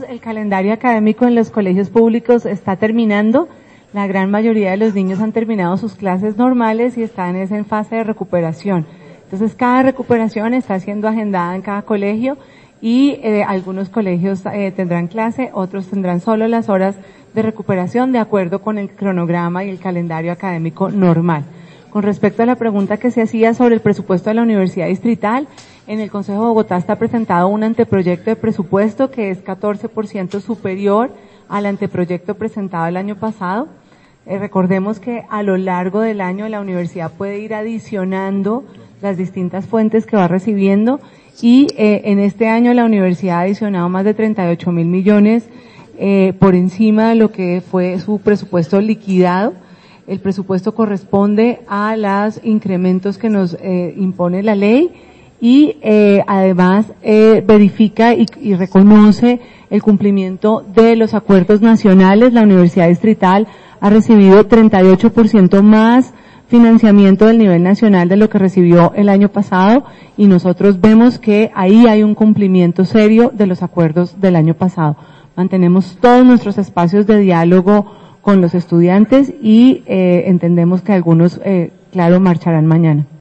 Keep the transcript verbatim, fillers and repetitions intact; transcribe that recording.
el calendario académico en los colegios públicos está terminando. La gran mayoría de los niños han terminado sus clases normales y están en fase de recuperación. Entonces, cada recuperación está siendo agendada en cada colegio y eh, algunos colegios eh, tendrán clase, otros tendrán solo las horas de recuperación de acuerdo con el cronograma y el calendario académico normal. Con respecto a la pregunta que se hacía sobre el presupuesto de la Universidad Distrital, en el Consejo de Bogotá está presentado un anteproyecto de presupuesto que es catorce por ciento superior al anteproyecto presentado el año pasado. Eh, recordemos que a lo largo del año la universidad puede ir adicionando las distintas fuentes que va recibiendo y eh, en este año la universidad ha adicionado más de treinta y ocho mil millones eh, por encima de lo que fue su presupuesto liquidado. El presupuesto corresponde a los incrementos que nos eh, impone la ley y eh, además eh, verifica y, y reconoce el cumplimiento de los acuerdos nacionales. La Universidad Distrital ha recibido treinta y ocho por ciento más financiamiento del nivel nacional de lo que recibió el año pasado y nosotros vemos que ahí hay un cumplimiento serio de los acuerdos del año pasado. Mantenemos todos nuestros espacios de diálogo con los estudiantes y eh, entendemos que algunos, eh, claro, marcharán mañana.